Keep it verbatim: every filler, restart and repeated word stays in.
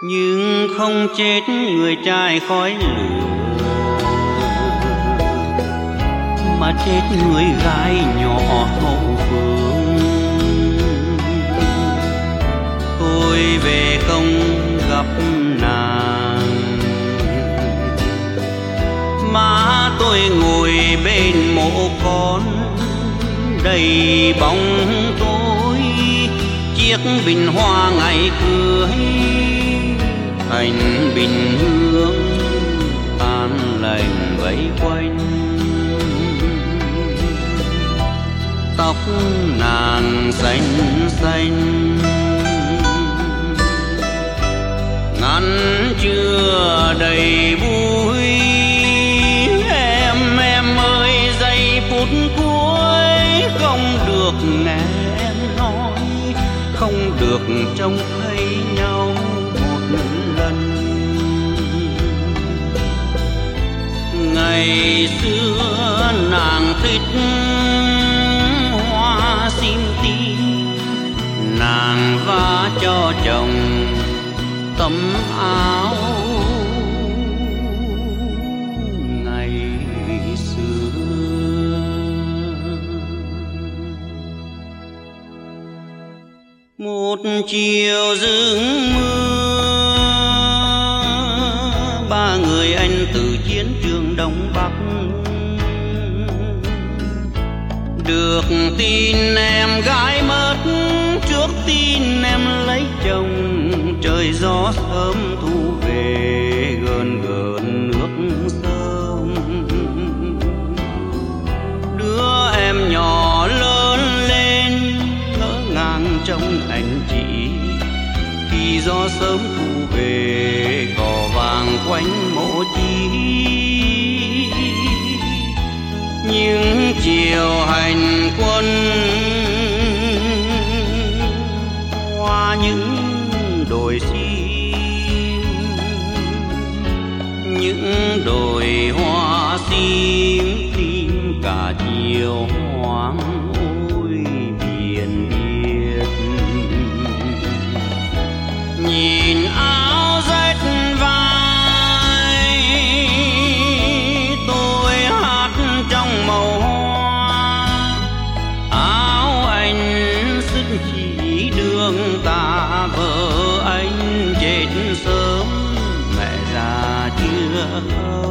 nhưng không chết người trai khói lửa, mà chết người gái nhỏ hậu phương. Tôi về không gặp nàng, má tôi ngồi bên mộ con đầy bóng tối. Chiếc bình hoa ngày cưới thành bình hương an lành vây quanh. Tóc nàng xanh xanh ngắn chưa đầy vui. Em em ơi giây phút cuối không được nghe em nói, không được trông thấy nhau một lần. Ngày xưa nàng thích hoa sim tím, nàng vá cho chồng tấm áo ngày xưa. Một chiều rừng mưa, ba người anh từ chiến trường Đông Bắc được tin em gái mất, trước tin em lấy chồng. Trời gió sớm thu về gần gần nước sông. Đứa em nhỏ lớn lên ngỡ ngàng trong anh chị, khi gió sớm thu về cỏ vàng quanh mộ chi. Những chiều hành quân qua những đồi sim, những đồi hoa sim tim cả chiều hoang ôi biển biệt. Nhìn áo rách vai tôi hát trong màu hoa, áo anh sức chỉ đường ta vợ anh chết sớm, mẹ già chưa khâu.